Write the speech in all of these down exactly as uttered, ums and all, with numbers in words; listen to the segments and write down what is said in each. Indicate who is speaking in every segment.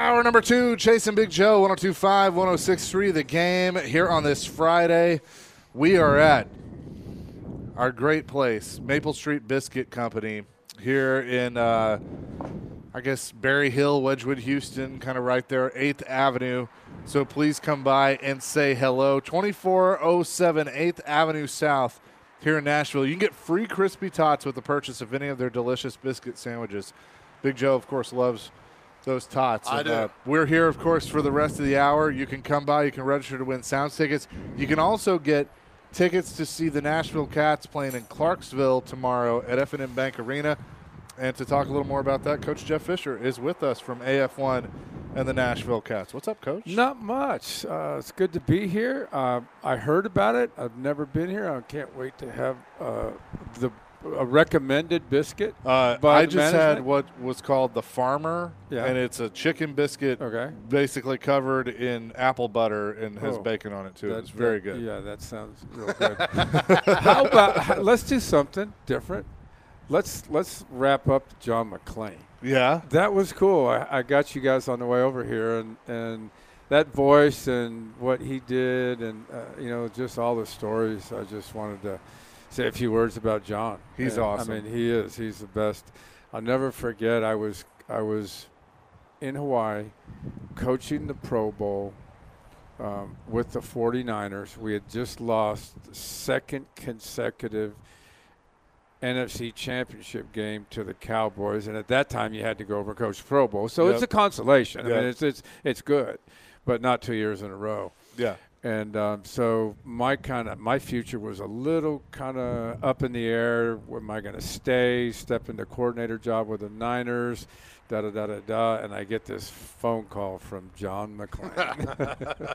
Speaker 1: Hour number two, Chasing Big Joe, one oh two point five, one oh six point three, The Game. Here on this Friday, we are at our great place, Maple Street Biscuit Company, here in, uh, I guess, Berry Hill, Wedgwood, Houston, kind of right there, eighth Avenue. So please come by and say hello. twenty-four oh seven eighth Avenue South here in Nashville. You can get free crispy tots with the purchase of any of their delicious biscuit sandwiches. Big Joe, of course, loves those tots.
Speaker 2: I
Speaker 1: and,
Speaker 2: do.
Speaker 1: Uh, we're here, of course, for the rest of the hour. You can come by. You can register to win Sounds tickets. You can also get tickets to see the Nashville Cats playing in Clarksville tomorrow at F and M Bank Arena. And to talk a little more about that, Coach Jeff Fisher is with us from A F one and the Nashville Cats. What's up, Coach?
Speaker 3: Not much. Uh, it's good to be here. Uh, I heard about it. I've never been here. I can't wait to have uh, the a recommended biscuit.
Speaker 1: Uh,
Speaker 3: by
Speaker 1: I
Speaker 3: the
Speaker 1: just
Speaker 3: management.
Speaker 1: had what was called the Farmer,
Speaker 3: Yeah.
Speaker 1: and it's a chicken biscuit
Speaker 3: Okay.
Speaker 1: basically covered in apple butter and has
Speaker 3: Oh,
Speaker 1: bacon on it, too.
Speaker 3: That-
Speaker 1: It's very
Speaker 3: that-
Speaker 1: good.
Speaker 3: Yeah, that sounds real good. How about let's do something different. Let's let's wrap up John McClain.
Speaker 1: Yeah?
Speaker 3: That was cool. I, I got you guys on the way over here, and, and that voice and what he did, and uh, you know, just all the stories. I just wanted to say a few words about John.
Speaker 1: He's
Speaker 3: And,
Speaker 1: awesome.
Speaker 3: I mean, he is. He's the best. I'll never forget. I was I was in Hawaii coaching the Pro Bowl um, with the forty-niners. We had just lost the second consecutive N F C Championship game to the Cowboys, and at that time you had to go over and coach the Pro Bowl. So
Speaker 1: Yep.
Speaker 3: it's a consolation. I
Speaker 1: Yep.
Speaker 3: mean, it's it's it's good, but not two years in a row.
Speaker 1: Yeah.
Speaker 3: And um, so my kind of my future was a little kind of up in the air. Am I going to stay, step into coordinator job with the Niners, da da da da da? And I get this phone call from John McClain,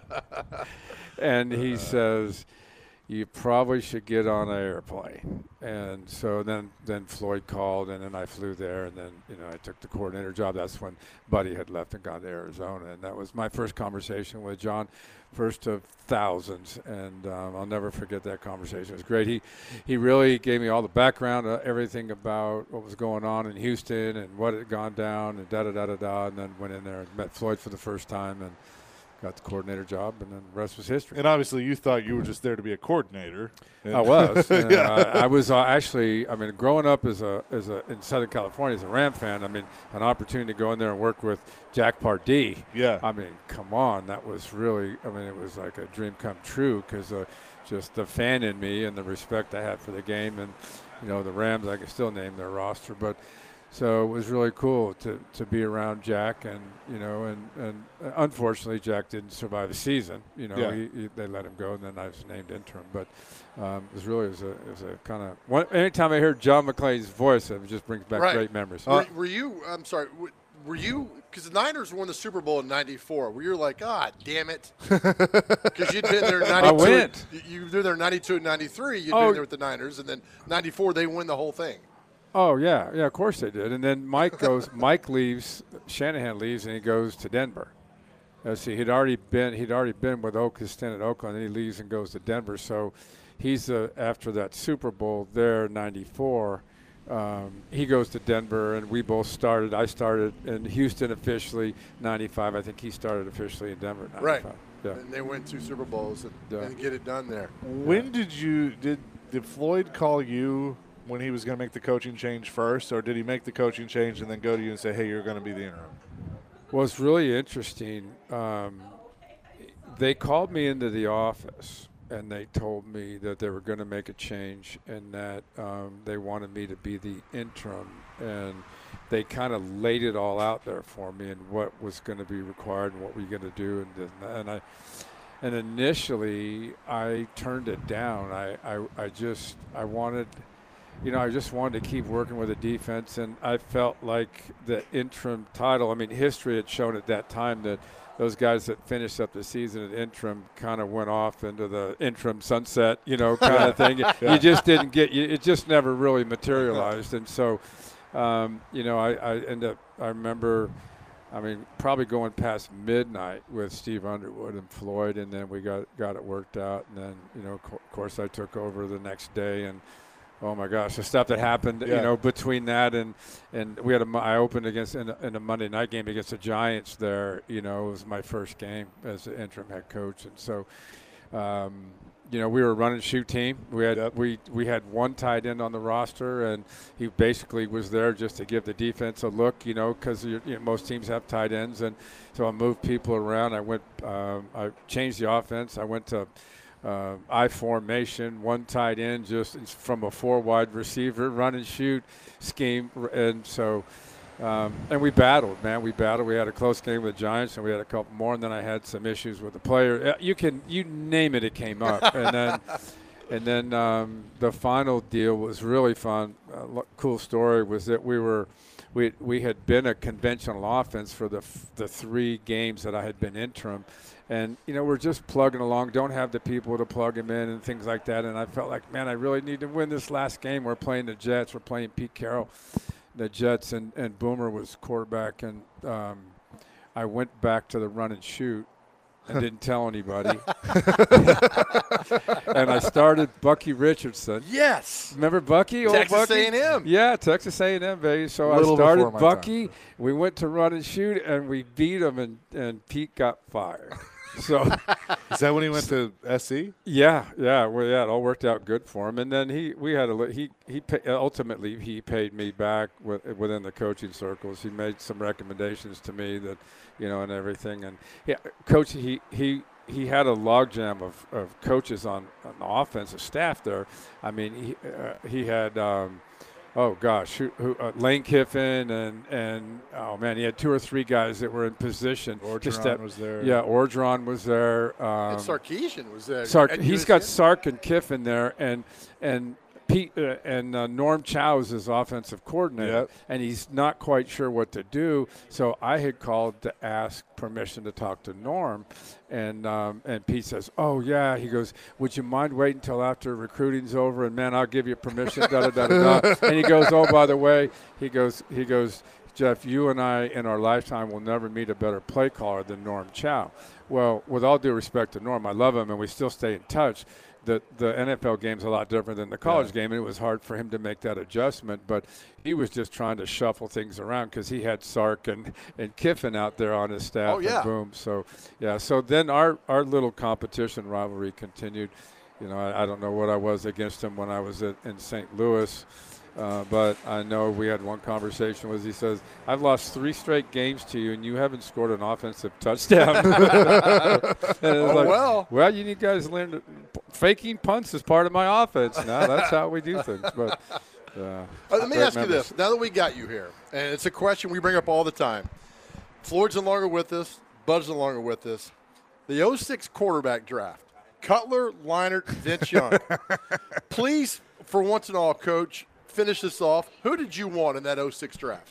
Speaker 3: and he says, "You probably should get on an airplane." And so then, then Floyd called, and then I flew there, and then you know I took the coordinator job. That's when Buddy had left and gone to Arizona, and that was my first conversation with John, first of thousands, and um, I'll never forget that conversation. It was great. He he really gave me all the background, uh, everything about what was going on in Houston and what had gone down, and da da da da da, and then went in there and met Floyd for the first time, and got the coordinator job, and then the rest was history.
Speaker 1: And obviously you thought you were just there to be a coordinator.
Speaker 3: I was. And,
Speaker 1: Yeah.
Speaker 3: uh, I was uh, actually. I mean, growing up as a as a in Southern California as a Ram fan, I mean, an opportunity to go in there and work with Jack Pardee.
Speaker 1: Yeah.
Speaker 3: I mean, come on, that was really. I mean, it was like a dream come true because uh, just the fan in me and the respect I had for the game, and you know, the Rams. I can still name their roster, but. So it was really cool to, to be around Jack, and you know, and, and unfortunately Jack didn't survive the season. You know,
Speaker 1: Yeah.
Speaker 3: he, he, they let him go, and then I was named interim. But um, it was really it was a, it was a kind of one. Anytime I hear John McClain's voice, it just brings back
Speaker 2: Right.
Speaker 3: great memories.
Speaker 2: Were, were you? I'm sorry. w- Were you? Because the Niners won the Super Bowl in ninety-four. Were you like, ah, damn it? Because you'd been there in ninety-two.
Speaker 3: I went.
Speaker 2: You, you were there in ninety-two and ninety-three. You'd
Speaker 3: Oh.
Speaker 2: been there with the Niners, and then ninety-four they win the whole thing.
Speaker 3: Oh yeah, yeah, of course they did. And then Mike goes. Mike leaves. Shanahan leaves, and he goes to Denver. Uh, see, he'd already been. He'd already been with Oakland, stint at Oakland, and he leaves and goes to Denver. So, he's uh, after that Super Bowl there, ninety-four. Um, he goes to Denver, and we both started. I started in Houston officially ninety-five. I think he started officially in Denver. ninety-five.
Speaker 2: Right.
Speaker 3: Yeah.
Speaker 2: And they win two Super Bowls and,
Speaker 3: Yeah.
Speaker 2: and get it done there.
Speaker 1: When did you did did Floyd call you when he was going to make the coaching change first, or did he make the coaching change and then go to you and say, "Hey, you're going to be the interim"?
Speaker 3: Well, it's really interesting. Um, they called me into the office, and they told me that they were going to make a change and that um, they wanted me to be the interim. And they kind of laid it all out there for me and what was going to be required and what we were going to do. And, and I, and initially, I turned it down. I, I, I just I wanted. You know, I just wanted to keep working with the defense, and I felt like the interim title, I mean, history had shown at that time that those guys that finished up the season at interim kind of went off into the interim sunset, you know, kind of thing.
Speaker 1: Yeah.
Speaker 3: You just didn't get, you, it just never really materialized. And so, um, you know, I, I end up, I remember, I mean, probably going past midnight with Steve Underwood and Floyd, and then we got, got it worked out. And then, you know, co- of course, I took over the next day, and oh my gosh, the stuff that happened,
Speaker 1: Yeah.
Speaker 3: you know, between that and and we had a, I opened against in a, in a Monday night game against the Giants there. You know, it was my first game as the interim head coach, and so. Um, You know, we were a run and shoot team. We had
Speaker 1: Yep.
Speaker 3: we we had one tight end on the roster, and he basically was there just to give the defense a look. You know, because you know, most teams have tight ends, and so I moved people around. I went, um, I changed the offense. I went to uh, I formation, one tight end, just from a four wide receiver, run and shoot scheme, and so. Um, and we battled, man. We battled. We had a close game with the Giants, and we had a couple more. And then I had some issues with the player. You can, you name it, it came up. and then, and then um, the final deal was really fun. Uh, cool story was that we were, we we had been a conventional offense for the f- the three games that I had been interim, and you know we're just plugging along. Don't have the people to plug them in and things like that. And I felt like, man, I really need to win this last game. We're playing the Jets. We're playing Pete Carroll. The Jets, and, and Boomer was quarterback, and um, I went back to the run and shoot and didn't tell anybody. And I started Bucky Richardson.
Speaker 2: Yes.
Speaker 3: Remember Bucky? Old
Speaker 2: Texas
Speaker 3: Bucky?
Speaker 2: A and M.
Speaker 3: Yeah, Texas A and M, baby. So
Speaker 1: Little
Speaker 3: I started
Speaker 1: before my
Speaker 3: Bucky.
Speaker 1: time.
Speaker 3: We went to run and shoot, and we beat him, and, and Pete got fired. So
Speaker 1: Is that when he went to S C?
Speaker 3: yeah, yeah, well, yeah, it all worked out good for him. And then he, we had a, li- he, he, pay, ultimately he paid me back with, within the coaching circles. He made some recommendations to me that, you know, and everything. And yeah, coach, he, he, he had a logjam of, of coaches on, on the offensive staff there. I mean, he, uh, he had. Um, Oh gosh, who, who, uh, Lane Kiffin and and oh man, he had two or three guys that were in position. to
Speaker 1: Orgeron
Speaker 3: step-
Speaker 1: was there.
Speaker 3: Yeah, Orgeron was there. Um,
Speaker 2: And Sarkisian was there.
Speaker 3: Sark,
Speaker 2: at
Speaker 3: he's
Speaker 2: U S
Speaker 3: got
Speaker 2: C.
Speaker 3: Sark and Kiffin there, and and Pete uh, and uh, Norm Chow is his offensive coordinator,
Speaker 1: Yep.
Speaker 3: and he's not quite sure what to do. So I had called to ask permission to talk to Norm, and um, and Pete says, "Oh yeah," he goes, "Would you mind waiting until after recruiting's over? And man, I'll give you permission." da da da da da. And he goes, "Oh, by the way," he goes, he goes. Jeff, you and I in our lifetime will never meet a better play caller than Norm Chow. Well, with all due respect to Norm, I love him and we still stay in touch. The the N F L game's a lot different than the college
Speaker 1: Yeah.
Speaker 3: game, and it was hard for him to make that adjustment. But he was just trying to shuffle things around because he had Sark and, and Kiffin out there on his staff.
Speaker 2: Oh, yeah.
Speaker 3: And boom. So, yeah. So then our, our little competition rivalry continued. You know, I, I don't know what I was against him when I was at, in Saint Louis. Uh, but I know we had one conversation was he says, I've lost three straight games to you and you haven't scored an offensive touchdown. And it was
Speaker 2: Oh,
Speaker 3: like,
Speaker 2: well.
Speaker 3: well, you need guys to learn to, faking punts is part of my offense. Now that's how we do things. But uh,
Speaker 2: Uh, let me
Speaker 3: great
Speaker 2: ask you
Speaker 3: memories.
Speaker 2: this. Now that we got you here, and it's a question we bring up all the time. Floyd's no longer with us. Bud's no longer with us. The oh six quarterback draft. Cutler, Leinart, Vince Young. Please, for once and all, Coach, finish this off. Who did you want in that oh six draft?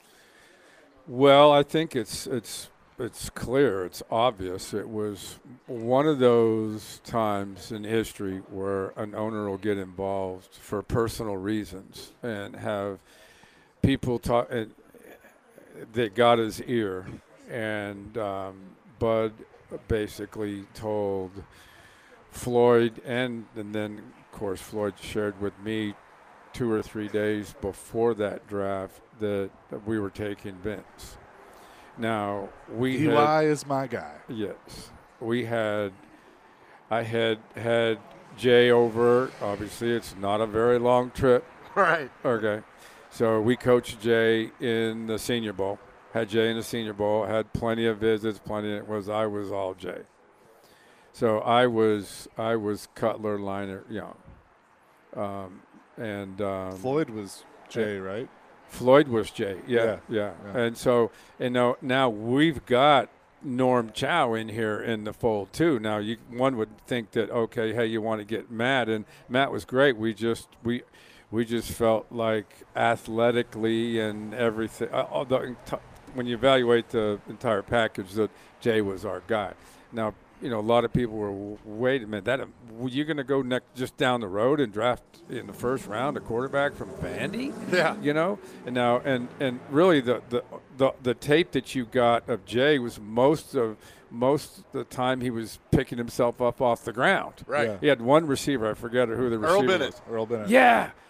Speaker 3: Well, I think it's it's it's clear, it's obvious. It was one of those times in history where an owner will get involved for personal reasons and have people talk and that got his ear, and um, Bud basically told Floyd, and and then of course Floyd shared with me two or three days before that draft that we were taking Vince. Now we had,
Speaker 1: Eli is my guy.
Speaker 3: yes, we had. I had had Jay over. Obviously, it's not a very long trip.
Speaker 2: Right.
Speaker 3: Okay, so we coached Jay in the Senior Bowl. Had Jay in the Senior Bowl. Had plenty of visits. Plenty. It was I was all Jay. So I was I was Cutler, Leinart, Young. Um, and um,
Speaker 1: Floyd was Jay, right?
Speaker 3: Floyd was Jay. Yeah, yeah.
Speaker 1: Yeah, yeah.
Speaker 3: And so, you know, now we've got Norm Chow in here in the fold too. Now, you one would think that okay, hey, you want to get Matt, and Matt was great. We just we we just felt like athletically and everything. Uh, all the, when you evaluate the entire package, that Jay was our guy. Now, you know, a lot of people were, wait a minute, that you're going to go next just down the road and draft in the first round a quarterback from Vandy?
Speaker 2: Yeah.
Speaker 3: You know, and now and and really the the the, the tape that you got of Jay was most of most of the time he was picking himself up off the ground.
Speaker 2: Right.
Speaker 1: Yeah.
Speaker 3: He had one receiver, I forget who the receiver
Speaker 2: Earl Bennett.
Speaker 3: was.
Speaker 1: Earl Bennett.
Speaker 3: Yeah.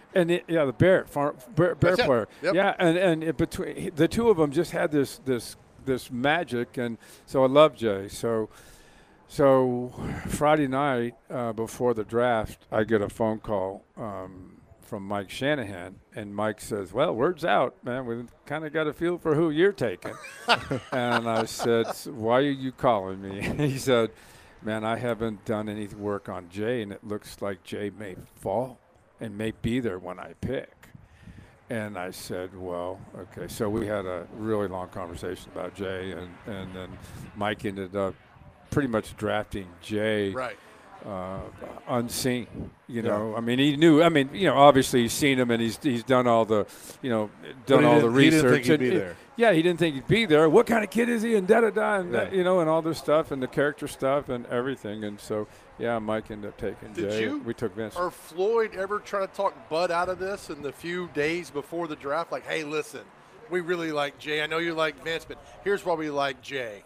Speaker 3: And it, yeah, the bear, farm, bear, bear
Speaker 2: That's it.
Speaker 3: player.
Speaker 2: Yep.
Speaker 3: Yeah, and and it between the two of them just had this this this magic, and so I love Jay. So so Friday night uh, before the draft, I get a phone call um, from Mike Shanahan, and Mike says, "Well, word's out, man. We kind of got a feel for who you're taking." And I said, "Why are you calling me?" He said, "Man, I haven't done any work on Jay, and it looks like Jay may fall and may be there when I pick." And I said, well, okay. So we had a really long conversation about Jay, and, and then Mike ended up pretty much drafting Jay
Speaker 2: Right.
Speaker 3: uh, unseen. You know, I mean, he knew. I mean, you know, obviously he's seen him, and he's he's done all the, you know, done
Speaker 1: he
Speaker 3: all the
Speaker 1: didn't- he
Speaker 3: research.
Speaker 1: didn't think he'd
Speaker 3: and
Speaker 1: be
Speaker 3: it-
Speaker 1: there.
Speaker 3: Yeah, he didn't think he'd be there. What kind of kid is he? And da da da, and that,
Speaker 1: Yeah.
Speaker 3: you know, and all this stuff, and the character stuff, and everything. And so, yeah, Mike ended up taking
Speaker 2: Did
Speaker 3: Jay.
Speaker 2: you
Speaker 3: We took Vince.
Speaker 2: or Floyd ever try to talk Bud out of this in the few days before the draft? Like, hey, listen, we really like Jay. I know you like Vince, but here's why we like Jay.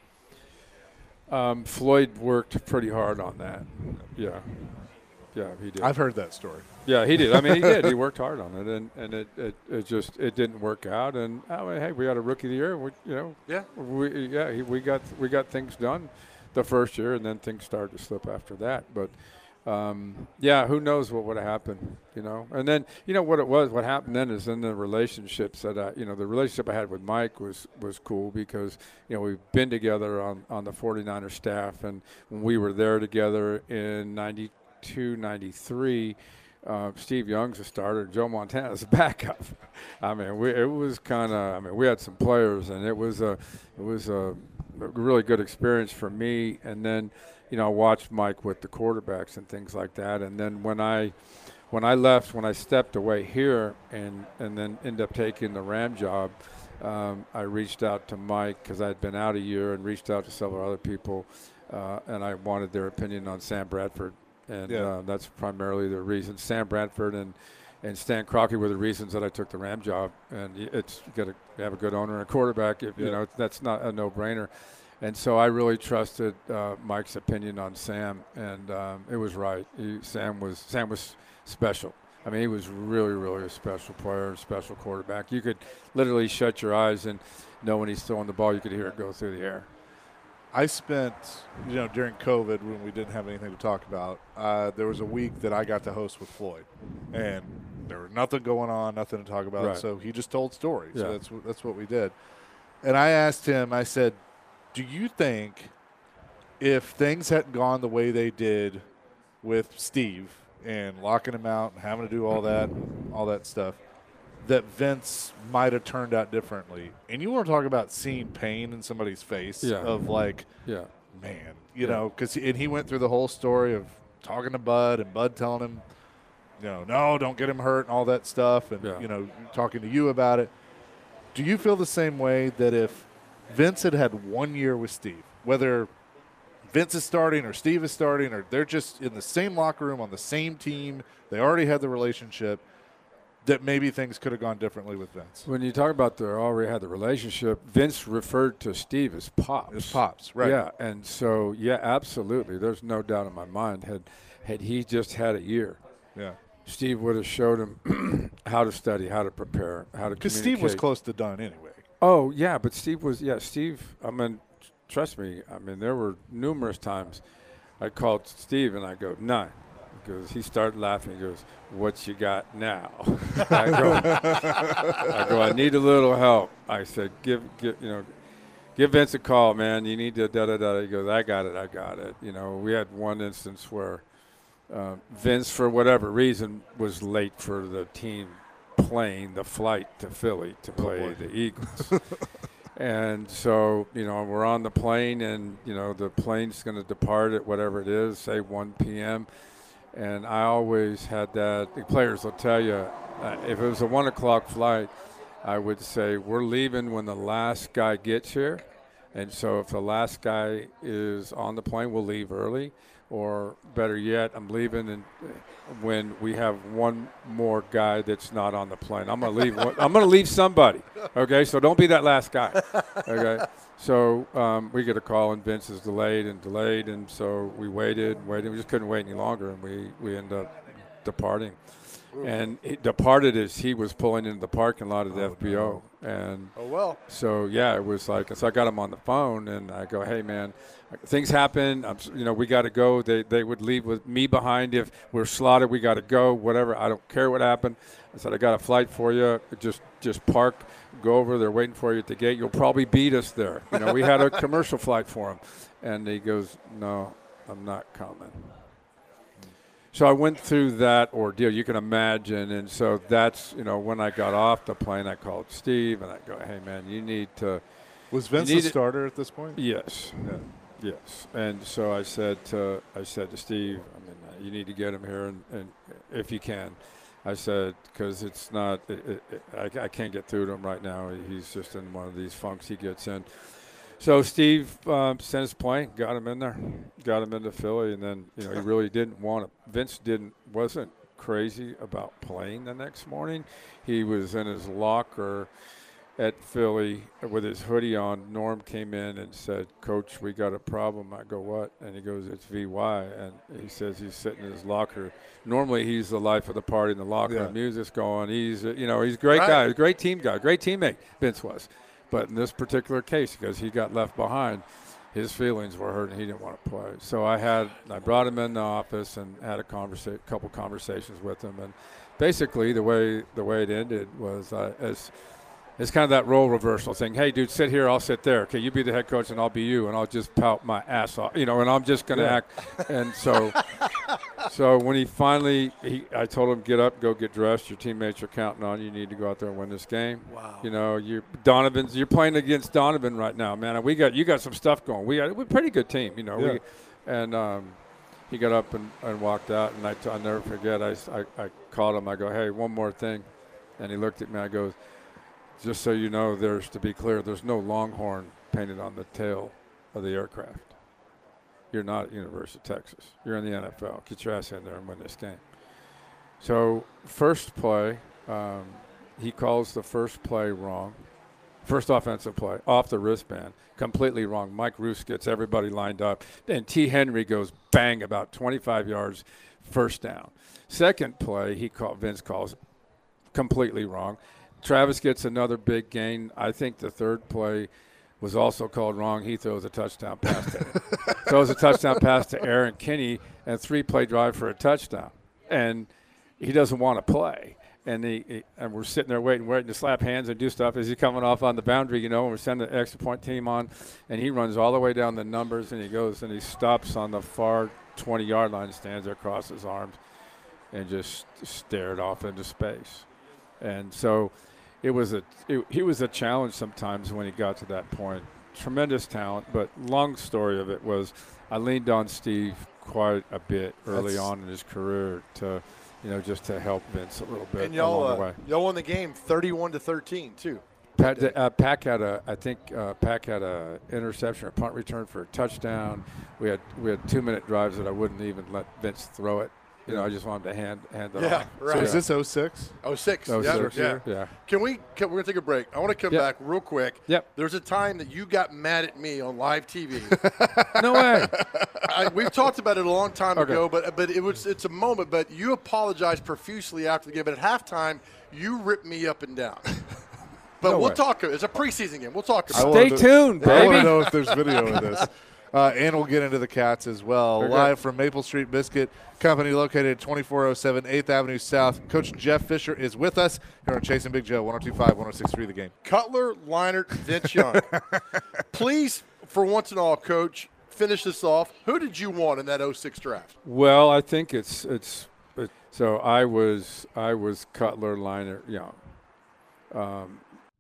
Speaker 3: Um, Floyd worked pretty hard on that. Yeah, yeah, he did.
Speaker 1: I've heard that story.
Speaker 3: Yeah, he did. I mean, he did. He worked hard on it, and, and it, it, it just it didn't work out. And I mean, hey, we got a rookie of the year. We, you know,
Speaker 2: Yeah.
Speaker 3: we yeah he, we got we got things done the first year, and then things started to slip after that. But um, yeah, who knows what would have happened, you know? And then you know what it was. What happened then is in the relationships that I, you know, the relationship I had with Mike was was cool because you know we've been together on on the 49ers staff, and when we were there together in ninety-two, ninety-three. Uh, Steve Young's a starter, Joe Montana's a backup. I mean, we, it was kind of. I mean, we had some players, and it was a, it was a really good experience for me. And then, you know, I watched Mike with the quarterbacks and things like that. And then when I, when I left, when I stepped away here, and and then ended up taking the Ram job, um, I reached out to Mike because I had been out a year, and reached out to several other people, uh, and I wanted their opinion on Sam Bradford. And
Speaker 1: Yeah.
Speaker 3: uh, that's primarily the reason. Sam Bradford and, and Stan Kroenke were the reasons that I took the Ram job. And y- it's you got to have a good owner and a quarterback. If, You
Speaker 1: Yeah.
Speaker 3: know, that's not a no-brainer. And so I really trusted uh, Mike's opinion on Sam, and um, it was right. He, Sam was Sam was special. I mean, he was really, really a special player, a special quarterback. You could literally shut your eyes and know when he's throwing the ball. You could hear it go through the air.
Speaker 1: I spent, you know, during COVID when we didn't have anything to talk about, uh, there was a week that I got to host with Floyd, and there was nothing going on, nothing to talk about.
Speaker 3: Right.
Speaker 1: So he just told stories.
Speaker 3: Yeah.
Speaker 1: So that's what- that's what we did. And I asked him, I said, "Do you think if things hadn't gone the way they did with Steve and locking him out and having to do all that, all that stuff, that Vince might have turned out differently?" And you want to talk about seeing pain in somebody's face
Speaker 3: Yeah.
Speaker 1: of like,
Speaker 3: Yeah.
Speaker 1: man, you
Speaker 3: Yeah.
Speaker 1: know, because and he went through the whole story of talking to Bud and Bud telling him, you know, no, don't get him hurt and all that stuff, and
Speaker 3: Yeah.
Speaker 1: you know, talking to you about it. Do you feel the same way that if Vince had had one year with Steve, whether Vince is starting or Steve is starting, or they're just in the same locker room on the same team, they already had the relationship, that maybe things could have gone differently with Vince?
Speaker 3: When you talk about the already had the relationship, Vince referred to Steve as Pops.
Speaker 1: His pops, right?
Speaker 3: Yeah, and so yeah, absolutely. There's no doubt in my mind. Had had he just had a year,
Speaker 1: Yeah.
Speaker 3: Steve would have showed him how to study, how to prepare, how to
Speaker 1: Because Steve was
Speaker 3: communicate.
Speaker 1: close to done anyway.
Speaker 3: Oh yeah, but Steve was yeah. Steve, I mean, trust me. I mean, there were numerous times I called Steve and I go none. Because he started laughing. He goes, "What you got now?" I go, I go, "I need a little help." I said, "Give, give, you know, give Vince a call, man. You need to da da da." He goes, "I got it, I got it." You know, we had one instance where uh, Vince, for whatever reason, was late for the team plane, the flight to Philly to play
Speaker 1: boy.
Speaker 3: the Eagles. And so, you know, we're on the plane, and, you know, the plane's going to depart at whatever it is, say one p.m. And I always had that. The players will tell you, uh, if it was a one o'clock flight, I would say, we're leaving when the last guy gets here. And so if the last guy is on the plane, we'll leave early. Or better yet, I'm leaving and when we have one more guy that's not on the plane. I'm gonna leave. One, I'm gonna leave somebody. Okay, so don't be that last guy. Okay, so um, we get a call and Vince is delayed and delayed, and so we waited, and waited. We just couldn't wait any longer, and we we end up departing. and he departed as he was pulling into the parking lot of the
Speaker 1: Oh,
Speaker 3: F B O.
Speaker 1: no.
Speaker 3: And
Speaker 2: Oh, well.
Speaker 3: so, yeah, it was like, so I got him on the phone, and I go, hey, man, things happen. I'm, s- you know, we got to go. They they would leave with me behind. If we're slotted, we got to go, whatever. I don't care what happened. I said, I got a flight for you. Just just park, go over. They're waiting for you at the gate. You'll probably beat us there. You know, we had a commercial flight for him. And he goes, no, I'm not coming. So I went through that ordeal, you can imagine. And so that's, you know, when I got off the plane, I called Steve, and I go, hey, man, you need to –
Speaker 1: Was Vince
Speaker 3: You
Speaker 1: the
Speaker 3: need it-
Speaker 1: starter at this point?
Speaker 3: Yes.
Speaker 1: Yeah.
Speaker 3: Yes. And so I said to I said to Steve, I mean, uh, you need to get him here, and, and if you can. I said, because it's not, it, it, it, I, I can't get through to him right now. He's just in one of these funks he gets in. So Steve um, sent his plane, got him in there, got him into Philly, and then, you know, he really didn't want to. Vince didn't, wasn't crazy about playing the next morning. He was in his locker at Philly with his hoodie on. Norm came in and said, Coach, we got a problem. I go, what? And he goes, it's V Y. And he says he's sitting in his locker. Normally he's the life of the party in the locker.
Speaker 1: Yeah.
Speaker 3: The music's going. He's, uh, you know, he's a great
Speaker 2: Right.
Speaker 3: guy, a great team guy, great teammate, Vince was. But in this particular case, because he got left behind, his feelings were hurt and he didn't want to play. So I had, I brought him in the office and had a conversa- couple conversations with him. And basically the way, the way it ended was uh, as – it's kind of that role reversal thing. Hey, dude, sit here, I'll sit there. Okay, you be the head coach, and I'll be you, and I'll just pout my ass off, you know, and I'm just going to
Speaker 1: Yeah.
Speaker 3: act. And so, so when he finally, he, I told him, get up, go get dressed. Your teammates are counting on you. You need to go out there and win this game.
Speaker 2: Wow.
Speaker 3: You know, you Donovan's. You're playing against Donovan right now, man. And we got you got some stuff going. We got we're a pretty good team, you know.
Speaker 1: Yeah.
Speaker 3: We, and um, he got up and, and walked out, and I t- I'll never forget. I, I I called him. I go, hey, one more thing, and he looked at me. I goes. Just so you know, there's, to be clear, there's no Longhorn painted on the tail of the aircraft. You're not at University of Texas. You're in the N F L. Get your ass in there and win this game. So first play, um, he calls the first play wrong. First offensive play, off the wristband, completely wrong. Mike Roos gets everybody lined up. Then T. Henry goes bang about twenty-five yards, first down. Second play, he call, Vince calls completely wrong. Travis gets another big gain. I think the third play was also called wrong. He throws a touchdown pass to him. throws a touchdown pass to Aaron Kinney, and three-play drive for a touchdown. And he doesn't want to play. And he, he and we're sitting there waiting, waiting to slap hands and do stuff as he's coming off on the boundary, you know, and we're sending the extra point team on. And he runs all the way down the numbers, and he goes and he stops on the far twenty-yard line, stands there, crosses his arms, and just stared off into space. And so – It was a it, he was a challenge sometimes when he got to that point. Tremendous talent, but long story of it was I leaned on Steve quite a bit early
Speaker 1: That's-
Speaker 3: on in his career to, you know, just to help Vince a little bit
Speaker 2: And y'all,
Speaker 3: along the
Speaker 2: uh,
Speaker 3: way.
Speaker 2: y'all won the game thirty-one to thirteen too.
Speaker 3: Pat, uh, Pack had a I think uh, Pack had a interception or punt return for a touchdown. We had we had two minute drives that I wouldn't even let Vince throw it. You know, I just wanted to hand hand it
Speaker 2: Yeah,
Speaker 3: off.
Speaker 2: right.
Speaker 1: So
Speaker 2: Yeah.
Speaker 1: is this oh six?
Speaker 2: Oh six.
Speaker 3: Oh,
Speaker 2: yeah,
Speaker 3: six,
Speaker 2: yeah.
Speaker 3: yeah.
Speaker 2: Can we? Can, we're gonna take a break. I want to come
Speaker 3: Yep.
Speaker 2: back real quick.
Speaker 3: Yep.
Speaker 2: There's a time that you got mad at me on live T V.
Speaker 3: No way.
Speaker 2: I, we've talked about it a long time
Speaker 3: Okay.
Speaker 2: ago, but but it was it's a moment. But you apologized profusely after the game. But at halftime, you ripped me up and down. But
Speaker 3: No
Speaker 2: we'll
Speaker 3: way.
Speaker 2: talk. It's a preseason game. We'll talk
Speaker 1: I
Speaker 2: about
Speaker 3: Stay
Speaker 2: it.
Speaker 1: wanna-
Speaker 3: tuned,
Speaker 1: I want to
Speaker 3: baby.
Speaker 1: know if there's video of this. Uh, and we'll get into the Cats as well.
Speaker 3: Okay.
Speaker 1: Live from Maple Street Biscuit Company, located at twenty-four oh seven eighth Avenue South. Coach Jeff Fisher is with us here on Chasing Big Joe, one oh two point five, one oh six point three The Game.
Speaker 2: Cutler, Leinart, Vince Young. Please, for once and all, Coach, finish this off. Who did you want in that oh six draft?
Speaker 3: Well, I think it's it's it, so. I was I was Cutler, Liner, Young. Um,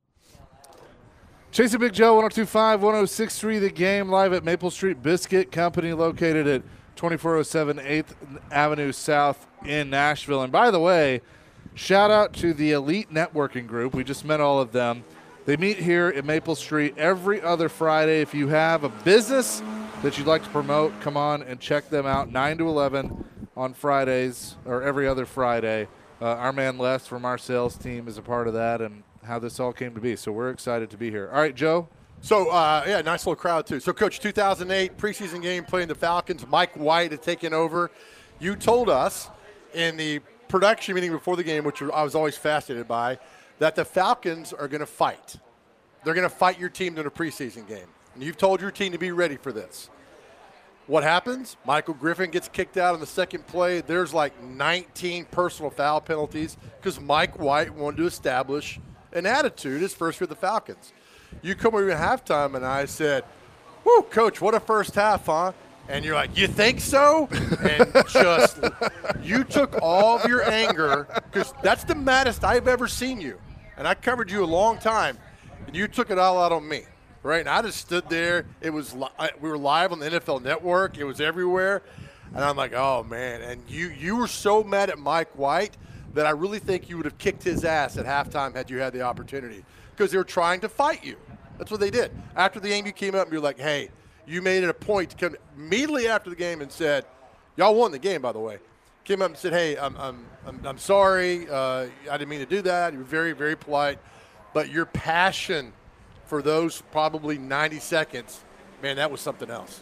Speaker 1: Chasing Big Joe, one oh two point five, one oh six point three The Game, live at Maple Street Biscuit Company, located at twenty-four oh seven eighth Avenue South in Nashville. And by the way, shout out to the Elite Networking Group. We just met all of them. They meet here at Maple Street every other Friday. If you have a business that you'd like to promote, come on and check them out, nine to eleven on Fridays, or every other Friday. Uh, our man Les from our sales team is a part of that, and how this all came to be. So we're excited to be here. All right, Joe.
Speaker 2: So, uh, yeah, nice little crowd, too. So, Coach, two thousand eight preseason game playing the Falcons. Mike White had taken over. You told us in the production meeting before the game, which I was always fascinated by, that the Falcons are going to fight. They're going to fight your team in a preseason game. And you've told your team to be ready for this. What happens? Michael Griffin gets kicked out on the second play. There's like nineteen personal foul penalties because Mike White wanted to establish an attitude his first year with the Falcons. You come over at halftime, and I said, whoo, Coach, what a first half, huh? And you're like, you think so? And just, you took all of your anger, because that's the maddest I've ever seen you. And I covered you a long time, and you took it all out on me. Right, and I just stood there. It was li- we were live on the N F L Network. It was everywhere, and I'm like, oh man! And you you were so mad at Mike White that I really think you would have kicked his ass at halftime had you had the opportunity, because they were trying to fight you. That's what they did. After the game, you came up and you're like, hey, you made it a point to come immediately after the game and said, y'all won the game, by the way. Came up and said, hey, I'm I'm I'm, I'm sorry. Uh, I didn't mean to do that. You were very very polite, but your passion for those probably ninety seconds, man, that was something else.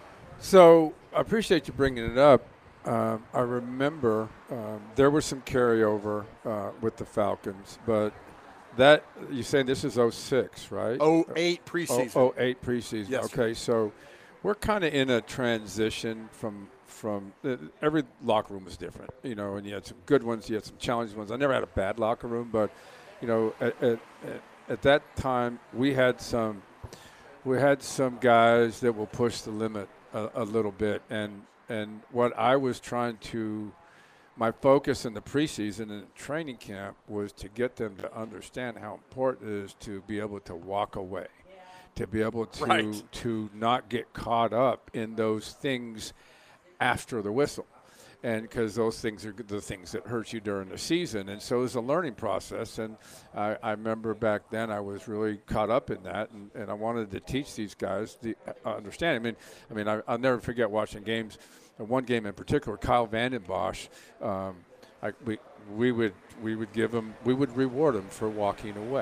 Speaker 3: So I appreciate you bringing it up. Um, I remember um, there was some carryover uh, with the Falcons, but that you're saying this is oh six, right?
Speaker 2: oh eight preseason.
Speaker 3: oh eight preseason.
Speaker 2: Yes.
Speaker 3: Okay, so we're kind of in a transition from from uh, every locker room is different, you know, and you had some good ones, you had some challenging ones. I never had a bad locker room, but you know, at, at, at At that time, we had some, we had some guys that will push the limit a, a little bit, and and what I was trying to, my focus in the preseason and training camp was to get them to understand how important it is to be able to walk away, to be able to
Speaker 2: Right.
Speaker 3: to not get caught up in those things after the whistle. And because those things are the things that hurt you during the season. And so it was a learning process. And I, I remember back then I was really caught up in that. And, and I wanted to teach these guys the uh, understanding. I mean, I mean, I, I'll never forget watching games. Uh, one game in particular, Kyle Vanden Bosch, um, I, we, we would we would give him, we would reward him for walking away.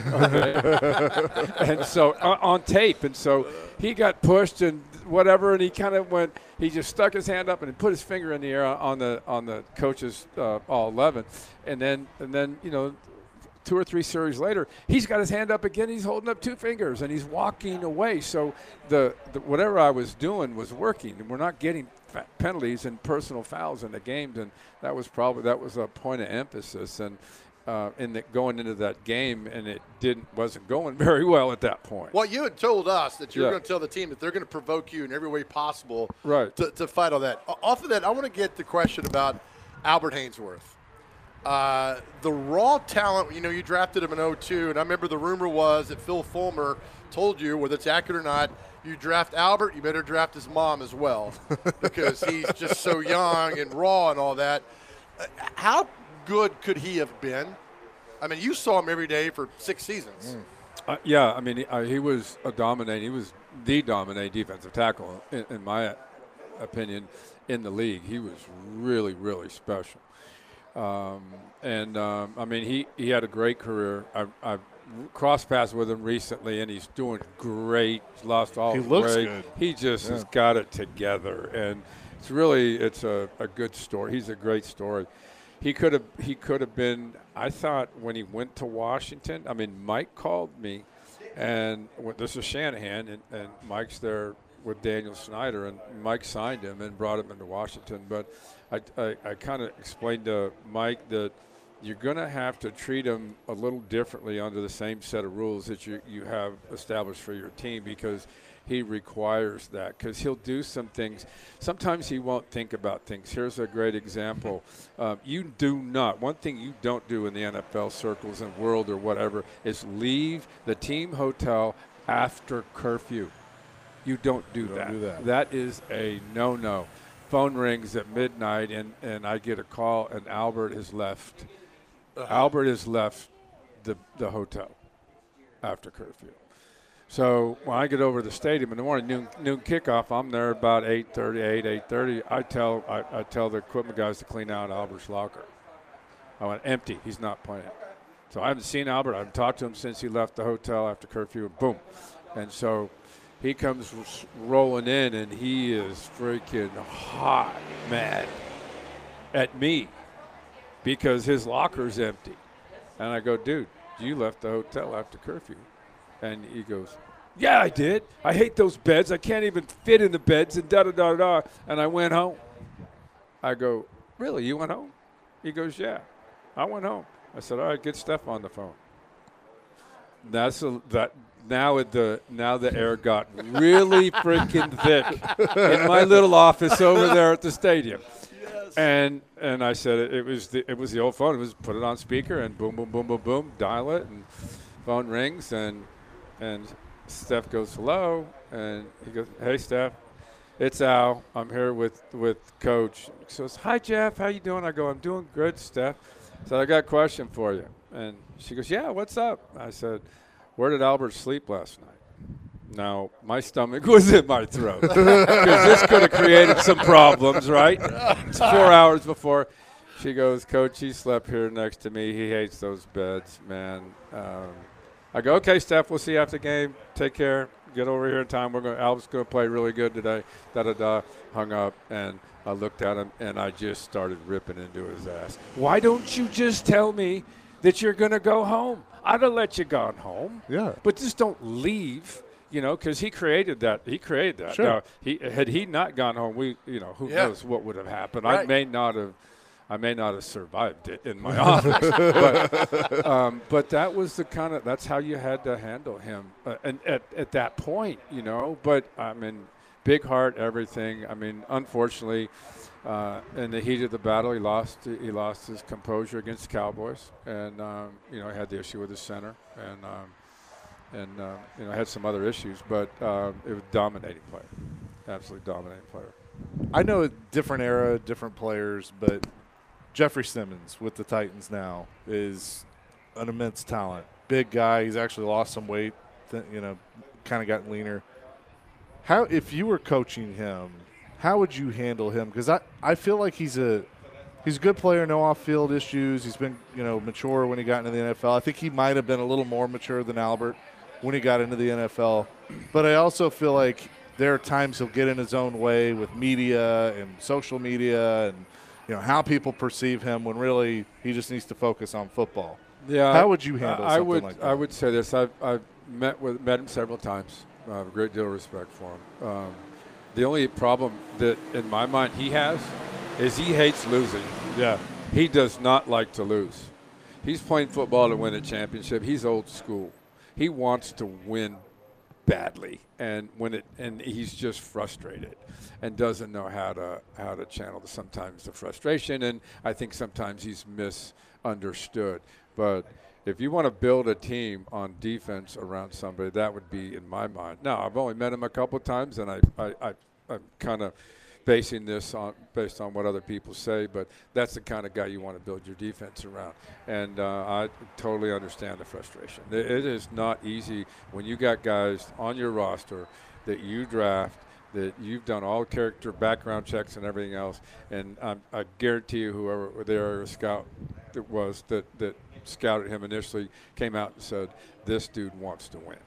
Speaker 3: Okay? And so uh, on tape. And so he got pushed and whatever, and he kind of went, he just stuck his hand up and put his finger in the air on the on the coach's uh, all eleven, and then and then you know, two or three series later, he's got his hand up again. He's holding up two fingers and he's walking away. So the, the whatever I was doing was working, and we're not getting fa- penalties and personal fouls in the games, and that was probably that was a point of emphasis and. Uh, in the, going into that game, and it didn't wasn't going very well at that point.
Speaker 2: Well, you had told us that you were
Speaker 3: Yeah.
Speaker 2: going to tell the team that they're going to provoke you in every way possible
Speaker 3: Right.
Speaker 2: to, to fight all that. O- Off of that, I want to get the question about Albert Haynesworth. Uh, the raw talent, you know, you drafted him in oh two, and I remember the rumor was that Phil Fulmer told you, whether it's accurate or not, you draft Albert, you better draft his mom as well because he's just so young and raw and all that. Uh, How good could he have been? I mean, you saw him every day for six seasons.
Speaker 1: Mm.
Speaker 3: Uh, yeah, I mean, he, uh, he was a dominating. He was the dominating defensive tackle, in, in my opinion, in the league. He was really, really special. Um, and, um, I mean, he, he had a great career. I, I've crossed paths with him recently, and he's doing great. He's lost all
Speaker 1: He
Speaker 3: his
Speaker 1: looks
Speaker 3: weight.
Speaker 1: good.
Speaker 3: He just
Speaker 1: Yeah.
Speaker 3: has got it together. And it's really it's a, a good story. He's a great story. He could have he could have been. I thought when he went to Washington. I mean, Mike called me, and well, this is Shanahan, and, and Mike's there with Daniel Snyder, and Mike signed him and brought him into Washington. But I I, I kind of explained to Mike that you're going to have to treat him a little differently under the same set of rules that you you have established for your team, because he requires that, because he'll do some things. Sometimes he won't think about things. Here's a great example. Um, you do not, one thing you don't do in the N F L circles and world or whatever is leave the team hotel after curfew. You don't do,
Speaker 1: Don't
Speaker 3: that.
Speaker 1: do that.
Speaker 3: That is a no-no. Phone rings at midnight, and, and I get a call, and Albert has left. Albert has left the, the hotel after curfew. So when I get over to the stadium in the morning, noon, noon kickoff, I'm there about eight thirty, eight, eight thirty. I tell I, I tell the equipment guys to clean out Albert's locker. I went empty. He's not playing. So I haven't seen Albert. I haven't talked to him since he left the hotel after curfew. And boom. And so he comes rolling in, and he is freaking hot, mad at me. because his locker's empty. And I go, dude, you left the hotel after curfew. And he goes, yeah, I did. I hate those beds. I can't even fit in the beds and da-da-da-da. And I went home. I go, really, you went home? He goes, yeah, I went home. I said, all right, get Steph on the phone. That's a, that. Now it, the now the air got really freaking thick in my little office over there at the stadium.
Speaker 2: Yes.
Speaker 3: And and I said it, it was the it was the old phone. It was put it on speaker and boom boom boom boom boom, dial it, and phone rings and and Steph goes hello, and he goes, hey Steph, it's Al. I'm here with with Coach. He says, hi Jeff, how you doing? I go, I'm doing good, Steph. So I got a question for you. And she goes, yeah, what's up? I said, where did Albert sleep last night? Now, my stomach was in my throat because this could have created some problems, right? It's four hours before. She goes, Coach, he slept here next to me. He hates those beds, man. Um, I go, okay, Steph, we'll see you after the game. Take care. Get over here in time. We're going. Albert's going to play really good today. Da da da. Hung up, and I looked at him, and I just started ripping into his ass. Why don't you just tell me that you're going to go home? I'd have let you gone home.
Speaker 1: Yeah.
Speaker 3: But just don't leave, you know, because he created that. He created that.
Speaker 1: Sure.
Speaker 3: Now, he, had he not gone home, we, you know, who
Speaker 2: Yeah.
Speaker 3: knows what would have happened.
Speaker 2: Right.
Speaker 3: I may not have. I may not have survived it in my office, but, um, but that was the kind of that's how you had to handle him, uh, and at, at that point, you know. But I mean, big heart, everything. I mean, unfortunately, uh, in the heat of the battle, he lost he lost his composure against the Cowboys, and um, you know, he had the issue with his center, and um, and uh, you know, had some other issues, but um, it was a dominating player, absolutely dominating player.
Speaker 1: I know a different era, different players, but Jeffrey Simmons with the Titans now is an immense talent. Big guy. He's actually lost some weight, th- you know, kind of gotten leaner. How, if you were coaching him, how would you handle him? Because I, I feel like he's a he's a good player, no off-field issues. He's been, you know, mature when he got into the N F L. I think he might have been a little more mature than Albert when he got into the N F L. But I also feel like there are times he'll get in his own way with media and social media and, you know, how people perceive him when really he just needs to focus on football.
Speaker 3: Yeah.
Speaker 1: How would you handle
Speaker 3: I
Speaker 1: something
Speaker 3: would,
Speaker 1: like that?
Speaker 3: I would say this. I've, I've met with met him several times. I have a great deal of respect for him. Um, the only problem that, in my mind, he has is he hates losing.
Speaker 1: Yeah.
Speaker 3: He does not like to lose. He's playing football to win a championship. He's old school. He wants to win badly, and when it and he's just frustrated and doesn't know how to how to channel the, sometimes the frustration, and I think sometimes he's misunderstood. But if you want to build a team on defense around somebody, that would be in my mind. Now, I've only met him a couple of times, and I, I, I I'm kind of basing this on based on what other people say, but that's the kind of guy you want to build your defense around. And uh, I totally understand the frustration. It, it is not easy when you got guys on your roster that you draft, that you've done all character background checks and everything else, and um, I guarantee you whoever their scout that was that, that scouted him initially came out and said, this dude wants to win.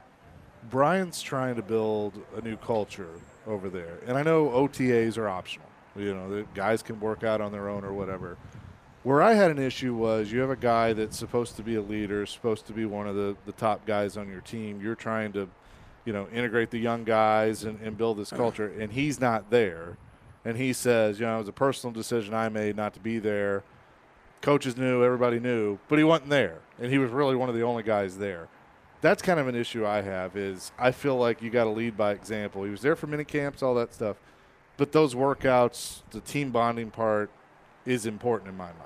Speaker 1: Brian's trying to build a new culture over there. And I know O T As are optional. You know, the guys can work out on their own or whatever. Where I had an issue was you have a guy that's supposed to be a leader, supposed to be one of the, the top guys on your team. You're trying to, you know, integrate the young guys and, and build this culture, and he's not there. And he says, you know, it was a personal decision I made not to be there. Coaches knew, everybody knew, but he wasn't there. And he was really one of the only guys there. That's kind of an issue I have is I feel like you got to lead by example. He was there for mini camps, all that stuff. But those workouts, the team bonding part is important in my mind.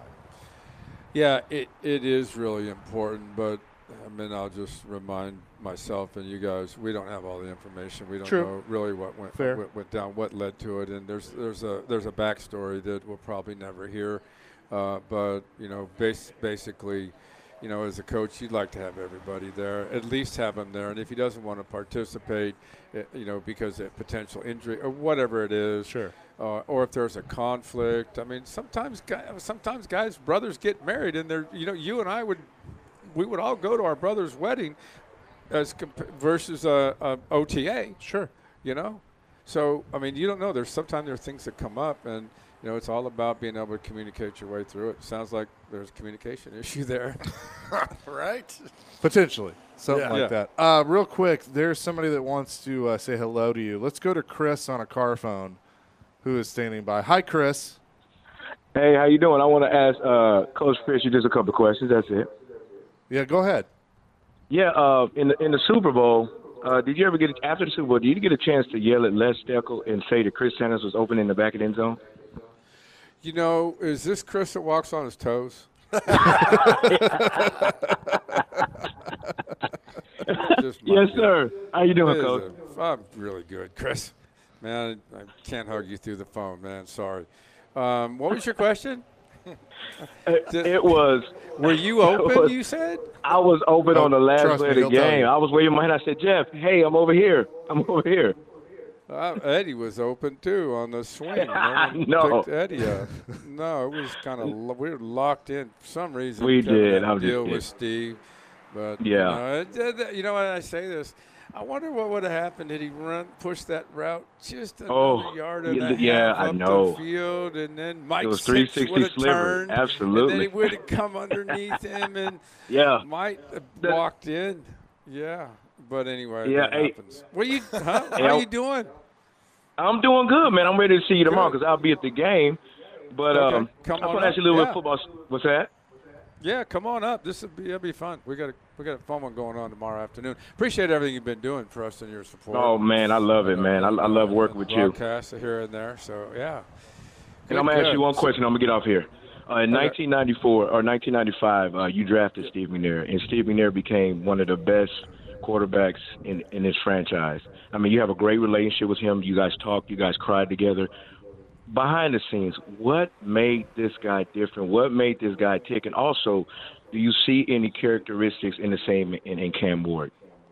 Speaker 3: Yeah, it, it is really important, but I mean, I'll just remind myself and you guys, we don't have all the information. We don't
Speaker 1: True.
Speaker 3: know really what went,
Speaker 1: Fair.
Speaker 3: what went down, what led to it, and there's there's a there's a backstory that we'll probably never hear. Uh, but you know, base, basically, you know, as a coach, you'd like to have everybody there, at least have him there. And if he doesn't want to participate, eh, you know, because of potential injury or whatever it is,
Speaker 1: Sure.
Speaker 3: Uh, or if there's a conflict. I mean, sometimes guys, sometimes guys, brothers get married, and they're, you know, you and I would, we would all go to our brother's wedding, as comp- versus a, a O T A.
Speaker 1: Sure.
Speaker 3: You know, so I mean, you don't know. There's sometimes there are things that come up, and you know, it's all about being able to communicate your way through it. Sounds like there's a communication issue there.
Speaker 2: Right?
Speaker 1: Potentially. Something
Speaker 2: Yeah.
Speaker 1: like
Speaker 3: Yeah.
Speaker 1: that. Uh, real quick, there's somebody that wants to uh, say hello to you. Let's go to Chris on a car phone who is standing by. Hi, Chris.
Speaker 4: Hey, how you doing? I want to ask uh, Coach Fisher just a couple of questions. That's it.
Speaker 1: Yeah, go ahead.
Speaker 4: Yeah, uh, in the in the Super Bowl, uh, did you ever get after the Super Bowl? Did you get a chance to yell at Les Steckel and say that Chris Sanders was open in the back of the end zone?
Speaker 3: You know, is this Chris that walks on his toes? Just my
Speaker 4: Yes,
Speaker 3: guess.
Speaker 4: sir. How you doing,
Speaker 3: It is
Speaker 4: Coach?
Speaker 3: a- I'm really good, Chris. Man, I, I can't hug you through the phone, man. Sorry. Um, what was your question?
Speaker 4: It, it was.
Speaker 3: Were you
Speaker 4: It
Speaker 3: open,
Speaker 4: was-
Speaker 3: you said?
Speaker 4: I was open
Speaker 1: Oh,
Speaker 4: on the last
Speaker 1: trust
Speaker 4: play
Speaker 1: me,
Speaker 4: of the
Speaker 1: he'll tell
Speaker 4: game.
Speaker 1: you.
Speaker 4: I was waving my hand. I said, Jeff, hey, I'm over here. I'm over here.
Speaker 3: Uh, Eddie was open, too, on the swing. No one
Speaker 4: No.
Speaker 3: picked Eddie up. No, it was kind of lo- – we were locked in for some reason.
Speaker 4: We
Speaker 3: Kevin
Speaker 4: did.
Speaker 3: had a
Speaker 4: I was just
Speaker 3: deal
Speaker 4: kidding.
Speaker 3: with Steve. But,
Speaker 4: Yeah.
Speaker 3: you know, it, it, it- you know what I say this? I wonder what would have happened had he run, push that route just another
Speaker 4: Oh,
Speaker 3: yard and
Speaker 4: yeah,
Speaker 3: a
Speaker 4: yeah,
Speaker 3: half
Speaker 4: I
Speaker 3: up
Speaker 4: know.
Speaker 3: the field, and then Mike
Speaker 4: It was
Speaker 3: Six
Speaker 4: three
Speaker 3: would
Speaker 4: sixty
Speaker 3: have
Speaker 4: sliver.
Speaker 3: turned, and then
Speaker 4: Absolutely.
Speaker 3: he would have come underneath him and
Speaker 4: Yeah.
Speaker 3: might have
Speaker 4: That-
Speaker 3: walked in. Yeah, but anyway,
Speaker 4: Yeah,
Speaker 3: that
Speaker 4: hey.
Speaker 3: happens. What you? Huh?
Speaker 4: Hey,
Speaker 3: How
Speaker 4: I-
Speaker 3: you doing?
Speaker 4: I'm doing good, man. I'm ready to see you tomorrow
Speaker 3: Good.
Speaker 4: because I'll be at the game. But
Speaker 3: Okay,
Speaker 4: um,
Speaker 3: come
Speaker 4: I
Speaker 3: on
Speaker 4: want to ask you a
Speaker 3: up.
Speaker 4: little
Speaker 3: Yeah.
Speaker 4: bit football. What's that?
Speaker 3: Yeah, come on up. This will be it'll be fun. We got a we got a fun one going on tomorrow afternoon. Appreciate everything you've been doing for us and your support.
Speaker 4: Oh, man, I love it, man. I, I love working with you.
Speaker 3: Broadcasts here and there. So yeah.
Speaker 4: And I'm going to ask
Speaker 3: Good,
Speaker 4: you one
Speaker 3: good.
Speaker 4: question. I'm going to get off here. Uh, in nineteen ninety-four or nineteen ninety-five, uh, you drafted Steve McNair, and Steve McNair became one of the best quarterbacks in, in his franchise. I mean, you have a great relationship with him. You guys talked. You guys cried together. Behind the scenes, what made this guy different? What made this guy tick? And also, do you see any characteristics in the same in, in Cam Ward?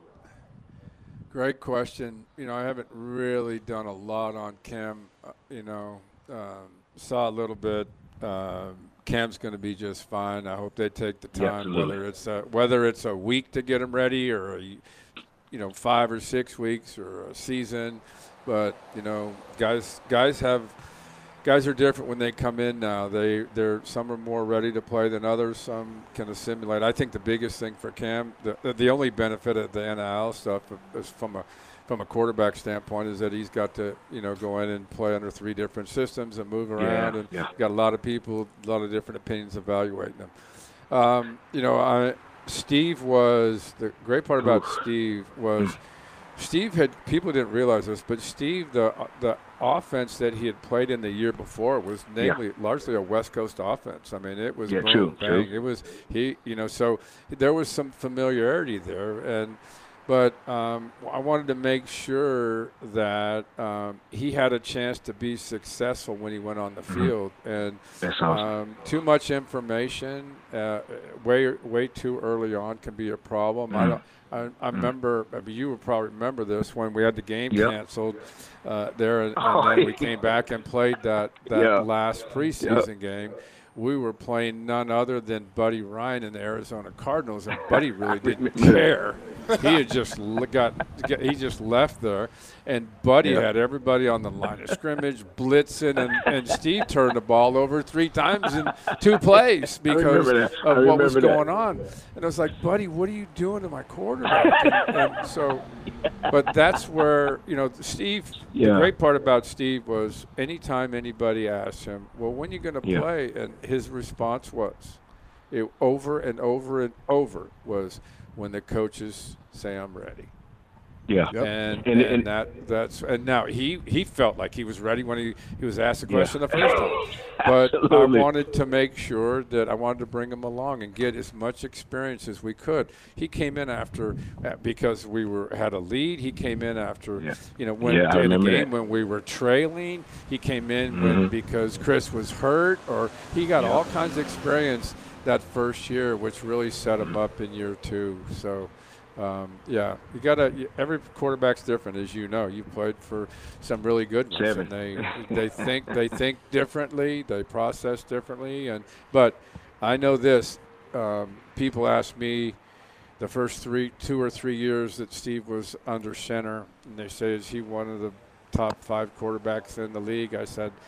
Speaker 3: Great question. You know, I haven't really done a lot on Cam. Uh, you know, um, saw a little bit. Um, Cam's going to be just fine. I hope they take the
Speaker 4: Yeah,
Speaker 3: time,
Speaker 4: absolutely.
Speaker 3: whether it's a, whether it's a week to get him ready or a, you know five or six weeks or a season. But you know, guys, guys have. Guys are different when they come in now. They, they're some are more ready to play than others. Some can assimilate. I think the biggest thing for Cam, the, the only benefit of the N I L stuff is from a from a quarterback standpoint is that he's got to you know go in and play under three different systems and move around,
Speaker 4: Yeah,
Speaker 3: and
Speaker 4: yeah.
Speaker 3: got a lot of people, a lot of different opinions evaluating them. Um, you know, I, Steve was the great part about Steve was. Steve had people didn't realize this, but Steve the the offense that he had played in the year before was namely largely a West Coast offense. I mean, it was
Speaker 4: Yeah,
Speaker 3: boom,
Speaker 4: true,
Speaker 3: bang.
Speaker 4: true.
Speaker 3: It was he, you know, so there was some familiarity there, and but um, I wanted to make sure that um, he had a chance to be successful when he went on the field, and
Speaker 4: That's awesome.
Speaker 3: um, too much information, uh, way way too early on can be a problem. I don't. I, I remember. I mean, you would probably remember this when we had the game
Speaker 4: Yep.
Speaker 3: canceled uh, there, and, and
Speaker 4: Oh,
Speaker 3: then we
Speaker 4: yeah.
Speaker 3: came back and played that that
Speaker 4: Yeah.
Speaker 3: last preseason game. We were playing none other than Buddy Ryan in the Arizona Cardinals, and Buddy really didn't care. He had just l- got, he just left there, and Buddy
Speaker 4: Yeah.
Speaker 3: had everybody on the line of scrimmage, blitzing, and, and Steve turned the ball over three times in two plays because
Speaker 4: remember that. I
Speaker 3: of what was
Speaker 4: remember that.
Speaker 3: going on. And I was like, Buddy, what are you doing to my quarterback? and, and so, but that's where, you know, Steve, the
Speaker 4: Yeah.
Speaker 3: great part about Steve was anytime anybody asked him, well, when are you going to
Speaker 4: Yeah.
Speaker 3: play? And his response was, it, over and over and over, was when the coaches say I'm ready.
Speaker 4: Yeah.
Speaker 1: Yep.
Speaker 3: And,
Speaker 4: And-
Speaker 3: and,
Speaker 4: and-
Speaker 3: that that's and now he, he felt like he was ready when he, he was asked the
Speaker 4: Yeah.
Speaker 3: question the first time. But
Speaker 4: Absolutely.
Speaker 3: I wanted to make sure that I wanted to bring him along and get as much experience as we could. He came in after uh, because we were had a lead. He came in after
Speaker 4: Yeah.
Speaker 3: you know when
Speaker 4: Yeah, I
Speaker 3: in a
Speaker 4: remember
Speaker 3: game
Speaker 4: that.
Speaker 3: when we were trailing. He came in when
Speaker 4: Mhm.
Speaker 3: because Chris was hurt, or he got
Speaker 4: Yeah.
Speaker 3: all kinds of experience that first year, which really set him up in year two. So. Um, yeah, you gotta. Every quarterback's different, as you know. You played for some really good ones,
Speaker 4: Seven.
Speaker 3: and they they think they think differently, they process differently, and but I know this. Um, people ask me the first three, two or three years that Steve was under center, and they say, "Is he one of the top five quarterbacks in the league?" I said,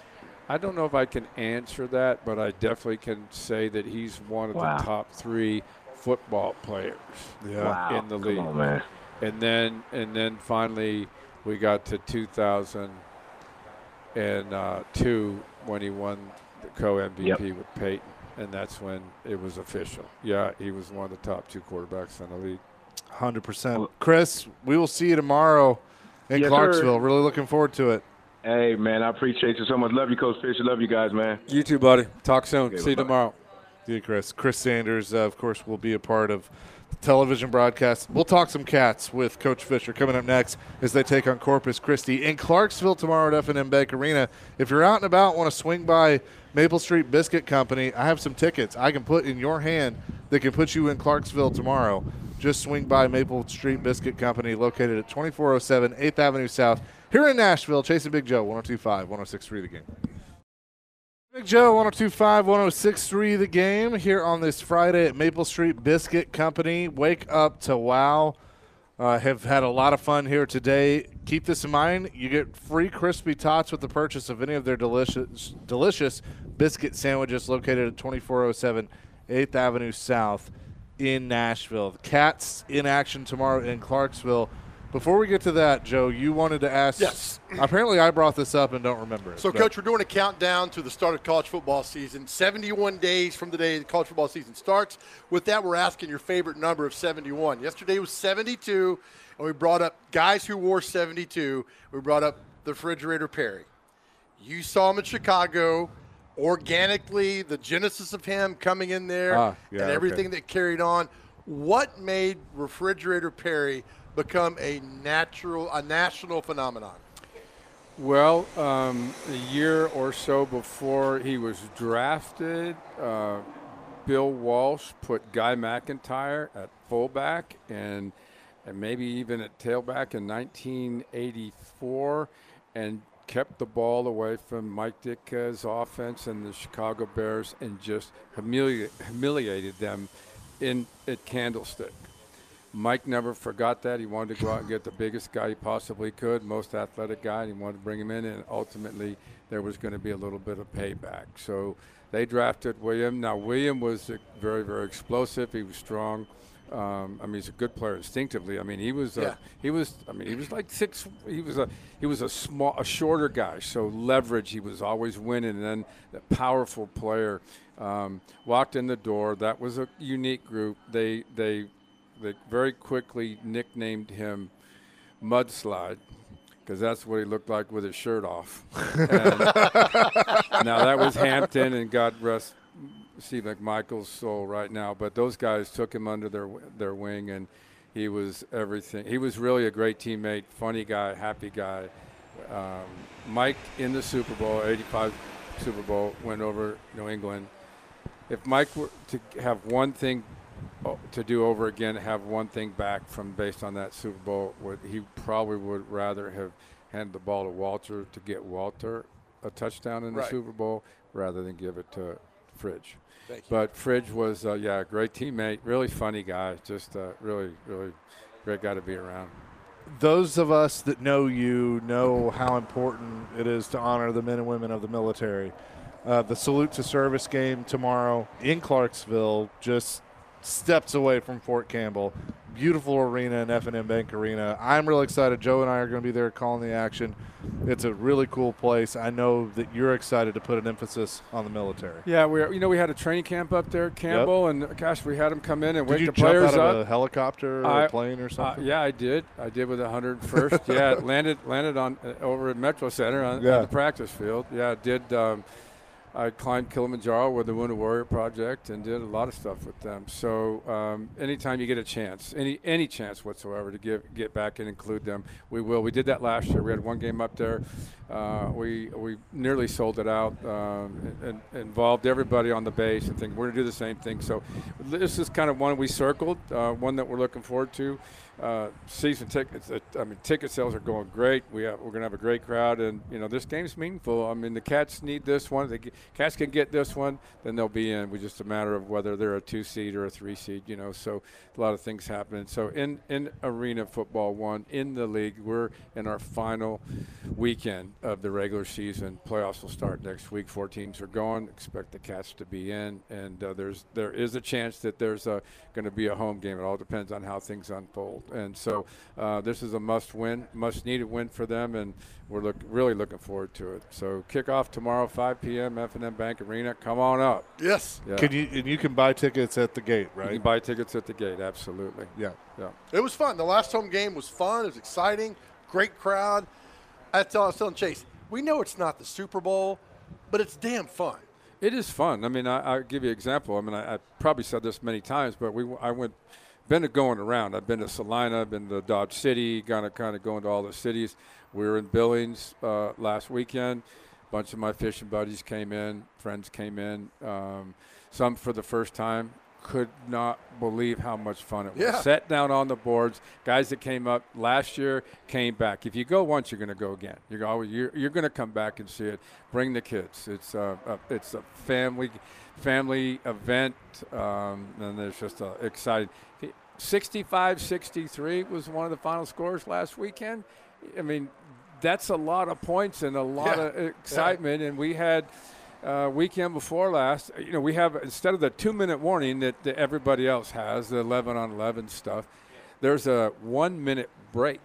Speaker 3: I don't know if I can answer that, but I definitely can say that he's one of
Speaker 4: Wow.
Speaker 3: the top three football players
Speaker 1: Yeah.
Speaker 4: Wow.
Speaker 3: in the
Speaker 4: Come
Speaker 3: league.
Speaker 4: on, man.
Speaker 3: And then and then finally we got to two thousand two when he won the co-M V P
Speaker 4: Yep.
Speaker 3: with Peyton, and that's when it was official. Yeah, he was one of the top two quarterbacks in the league.
Speaker 1: one hundred percent. Chris, we will see you tomorrow in
Speaker 4: Yes,
Speaker 1: Clarksville.
Speaker 4: sir.
Speaker 1: Really looking forward to it.
Speaker 4: Hey, man, I appreciate you so much. Love you, Coach Fisher. Love you guys, man.
Speaker 3: You too, buddy. Talk soon.
Speaker 4: Okay,
Speaker 3: see you
Speaker 4: bye-bye.
Speaker 3: tomorrow.
Speaker 1: Yeah, Chris. Chris Sanders, uh, of course, will be a part of the television broadcast. We'll talk some Cats with Coach Fisher coming up next as they take on Corpus Christi in Clarksville tomorrow at F and M Bank Arena. If you're out and about, want to swing by Maple Street Biscuit Company, I have some tickets I can put in your hand that can put you in Clarksville tomorrow. Just swing by Maple Street Biscuit Company, located at twenty-four oh seven eighth Avenue South here in Nashville. Chasing Big Joe, one oh two point five, one oh six point three The Game. Big Joe, one oh two point five, one oh six point three The Game here on this Friday at Maple Street Biscuit Company. Wake up to wow. Uh, have had a lot of fun here today. Keep this in mind. You get free crispy tots with the purchase of any of their delicious delicious biscuit sandwiches located at twenty-four oh seven eighth Avenue South in Nashville. The Cats in action tomorrow in Clarksville. Before we get to that, Joe, you wanted to ask.
Speaker 2: Yes.
Speaker 1: Apparently I brought this up and don't remember it.
Speaker 2: So,
Speaker 1: but-
Speaker 2: Coach, we're doing a countdown to the start of college football season. seventy-one days from the day the college football season starts. With that, we're asking your favorite number of seventy-one. Yesterday was seventy-two, and we brought up guys who wore seventy-two. We brought up the Refrigerator Perry. You saw him in Chicago. Organically, the genesis of him coming in there
Speaker 1: Ah, yeah,
Speaker 2: and everything
Speaker 1: okay.
Speaker 2: that carried on. What made Refrigerator Perry become a natural, a national phenomenon?
Speaker 3: Well, um, a year or so before he was drafted, uh, Bill Walsh put Guy McIntyre at fullback and and maybe even at tailback in nineteen eighty-four, and kept the ball away from Mike Ditka's offense and the Chicago Bears, and just humili- humiliated them in at Candlestick. Mike never forgot that. He wanted to go out and get the biggest guy he possibly could, most athletic guy, and he wanted to bring him in, and ultimately there was going to be a little bit of payback. So they drafted William. Now, William was uh, very, very explosive. He was strong. Um, I mean, he's a good player instinctively. I mean, he was,
Speaker 2: Yeah.
Speaker 3: uh, he was. I mean, he was like six. He was a, he was a small, a shorter guy. So leverage. He was always winning, and then a powerful player. Um, walked in the door. That was a unique group. They, they, they very quickly nicknamed him Mudslide, because that's what he looked like with his shirt off. And now that was Hampton, and God rest Steve McMichael's soul right now. But those guys took him under their their wing, and he was everything. He was really a great teammate, funny guy, happy guy. Um, Mike in the Super Bowl, eighty-five Super Bowl, went over New England. If Mike were to have one thing to do over again, have one thing back from based on that Super Bowl, would he probably would rather have handed the ball to Walter to get Walter a touchdown in the
Speaker 2: Right.
Speaker 3: Super Bowl rather than give it to Fridge.
Speaker 2: Thank you.
Speaker 3: But Fridge was, uh, yeah, a great teammate, really funny guy, just uh, really, really great guy to be around.
Speaker 1: Those of us that know you know how important it is to honor the men and women of the military. Uh, the Salute to Service game tomorrow in Clarksville, just steps away from Fort Campbell. Beautiful arena in F and M Bank Arena. I'm really excited. Joe and I are going to be there calling the action. It's a really cool place. I know that you're excited to put an emphasis on the military.
Speaker 3: Yeah, we you know we had a training camp up there, Campbell, and gosh, we had them come in and
Speaker 1: Did
Speaker 3: wake
Speaker 1: you
Speaker 3: the
Speaker 1: jump
Speaker 3: players
Speaker 1: out of
Speaker 3: up.
Speaker 1: a helicopter or
Speaker 3: I-
Speaker 1: a plane or
Speaker 3: Uh,
Speaker 1: something?
Speaker 3: yeah, I did. I did with the one hundred first. Yeah, it landed landed on uh, over at Metro Center on,
Speaker 1: Yeah.
Speaker 3: on the practice field. Yeah, I did. Um, I climbed Kilimanjaro with the Wounded Warrior Project and did a lot of stuff with them. So um, anytime you get a chance, any any chance whatsoever to give get back and include them, we will. We did that last year. We had one game up there. Uh, we we nearly sold it out um, and, and involved everybody on the base and think we're going to do the same thing. So this is kind of one we circled, uh, one that we're looking forward to. uh, season tickets. Uh, I mean, ticket sales are going great. We have, we're going to have a great crowd, and you know this game's meaningful. I mean, the Cats need this one. The Cats can get this one, then they'll be in. It's just a matter of whether they're a two seed or a three seed. You know, so a lot of things happen. So in in Arena Football One in the league, we're in our final weekend of the regular season. Playoffs will start next week. Four teams are going. Expect the Cats to be in, and uh, there's there is a chance that there's going to be a home game. It all depends on how things unfold. And so uh, this is a must-win, must-needed win for them, and we're look, really looking forward to it. So kickoff tomorrow, five p.m. F and M Bank Arena. Come on up.
Speaker 2: Yes.
Speaker 3: Yeah.
Speaker 1: Can you and you can buy tickets at the gate, right?
Speaker 3: You can buy tickets at the gate. Absolutely.
Speaker 1: Yeah.
Speaker 3: Yeah.
Speaker 2: It was fun. The last home game was fun. It was exciting. Great crowd. I tell, I was telling Chase, we know it's not the Super Bowl, but it's damn fun.
Speaker 3: It is fun. I mean, I, I'll give you an example. I mean, I, I probably said this many times, but we I went – been to going around. I've been to Salina, I've been to Dodge City, kind of kind of going to all the cities. We were in Billings uh, last weekend. A bunch of my fishing buddies came in, friends came in, um, some for the first time. Could not believe how much fun it was.
Speaker 2: Yeah.
Speaker 3: Sat down on the boards. Guys that came up last year came back. If you go once, you're going to go again. You're always, you're, you're going to come back and see it. Bring the kids. It's a, a it's a family family event, um, and it's just uh, exciting. sixty-five sixty-three was one of the final scores last weekend. I mean, that's a lot of points and a lot
Speaker 2: Yeah.
Speaker 3: of excitement, yeah. And we had – Uh, weekend before last, you know, we have, instead of the two-minute warning that, that everybody else has, the eleven on eleven stuff, there's a one-minute break.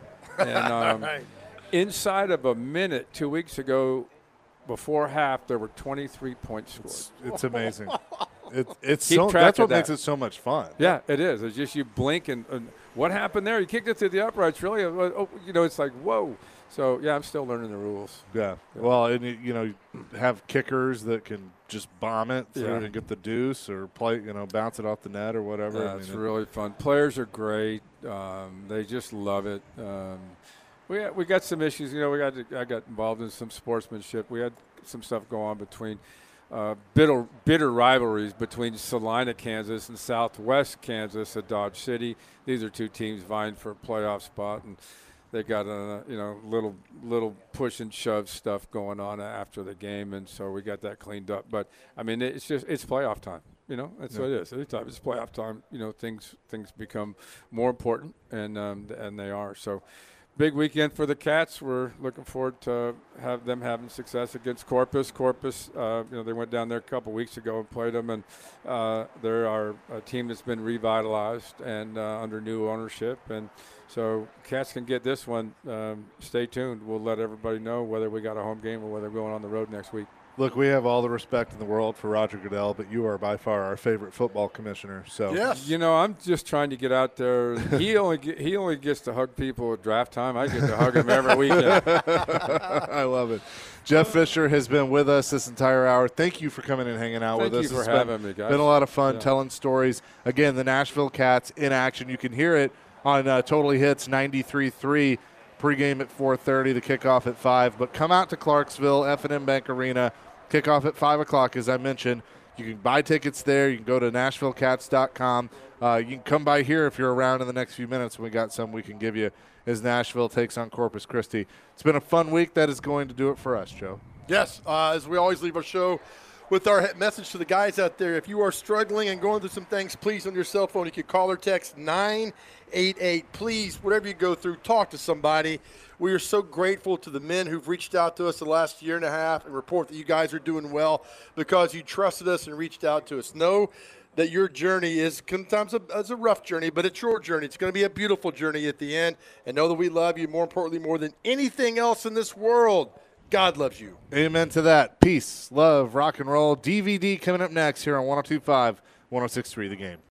Speaker 3: And um,
Speaker 2: Right.
Speaker 3: inside of a minute, two weeks ago, before half, there were twenty-three points scored.
Speaker 1: It's, it's amazing. it, it's
Speaker 3: Keep
Speaker 1: so
Speaker 3: track
Speaker 1: that's
Speaker 3: of
Speaker 1: what
Speaker 3: that.
Speaker 1: makes it so much fun.
Speaker 3: Yeah, it is. It's just you blink and, and what happened there? You kicked it through the uprights. Really, oh, you know, it's like whoa. So yeah, I'm still learning the rules.
Speaker 1: Yeah. Well, and you, you know, you have kickers that can just bomb it through
Speaker 3: Yeah.
Speaker 1: and get the deuce or play, you know, bounce it off the net or whatever.
Speaker 3: Yeah,
Speaker 1: I
Speaker 3: it's
Speaker 1: mean, it-
Speaker 3: really fun. Players are great. Um, they just love it. Um, we we got some issues. You know, we got I got involved in some sportsmanship. We had some stuff go on between uh, bitter bitter rivalries between Salina, Kansas, and Southwest Kansas at Dodge City. These are two teams vying for a playoff spot, and they got a you know little little push and shove stuff going on after the game, and so we got that cleaned up. But I mean, it's just it's playoff time. You know, that's
Speaker 1: Yeah.
Speaker 3: what it is. Every time it's playoff time, you know, things things become more important, and um, and they are. So, big weekend for the Cats. We're looking forward to have them having success against Corpus. Corpus, uh, you know, they went down there a couple weeks ago and played them, and uh, they're our a team that's been revitalized and uh, under new ownership. And so, Cats can get this one. Um, stay tuned. We'll let everybody know whether we got a home game or whether we're going on the road next week.
Speaker 1: Look, we have all the respect in the world for Roger Goodell, but you are by far our favorite football commissioner. So
Speaker 2: Yes.
Speaker 3: You know, I'm just trying to get out there. He only get, he only gets to hug people at draft time. I get to hug him every weekend.
Speaker 1: I love it. Jeff Fisher has been with us this entire hour. Thank you for coming and hanging out
Speaker 3: Thank
Speaker 1: with
Speaker 3: you
Speaker 1: us.
Speaker 3: for
Speaker 1: It's
Speaker 3: having
Speaker 1: been,
Speaker 3: me, guys.
Speaker 1: Been a lot of fun
Speaker 3: Yeah.
Speaker 1: telling stories. Again, the Nashville Cats in action. You can hear it on uh, Totally Hits ninety-three point three. Pregame at four thirty, the kickoff at five. But come out to Clarksville, F and M Bank Arena. Kickoff at five o'clock, as I mentioned. You can buy tickets there. You can go to nashville cats dot com. Uh, you can come by here if you're around in the next few minutes. We got some we can give you as Nashville takes on Corpus Christi. It's been a fun week. That is going to do it for us, Joe.
Speaker 2: Yes, uh, as we always leave our show with our he- message to the guys out there. If you are struggling and going through some things, please on your cell phone, you can call or text nine eight eight. Please, whatever you go through, talk to somebody. We are so grateful to the men who've reached out to us the last year and a half and report that you guys are doing well because you trusted us and reached out to us. Know that your journey is sometimes a, it's a rough journey, but it's your journey. It's going to be a beautiful journey at the end. And know that we love you, more importantly, more than anything else in this world. God loves you.
Speaker 1: Amen to that. Peace, love, rock and roll. D V D coming up next here on one oh two point five, one oh six point three The Game.